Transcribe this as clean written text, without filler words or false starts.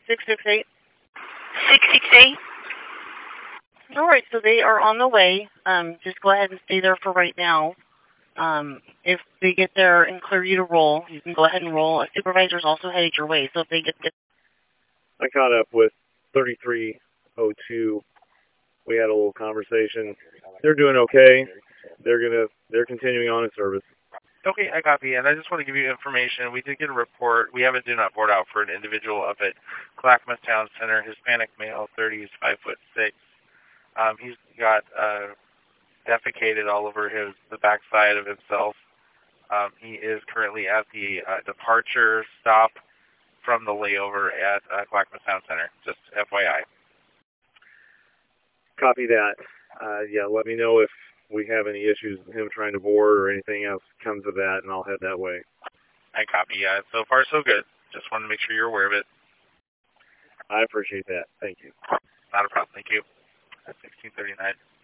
668. 668. All right, so they are on the way. Just go ahead and stay there for right now. If they get there and clear you to roll, you can go ahead and roll. A supervisor's also headed your way, so if they get there. I caught up with 3302. We had a little conversation. They're doing okay. They're continuing on in service. Okay, I copy. And I just want to give you information. We did get a report. We have a do not board out for an individual up at Clackamas Town Center, Hispanic male, 30, he's 5'6". He's got defecated all over the backside of himself. He is currently at the departure stop from the layover at Clackamas Town Center. Just FYI. Copy that. Yeah, let me know if we have any issues with him trying to board or anything else comes of that, and I'll head that way. I copy. Yeah, so far so good. Just wanted to make sure you're aware of it. I appreciate that. Thank you. Not a problem. Thank you. That's 1639.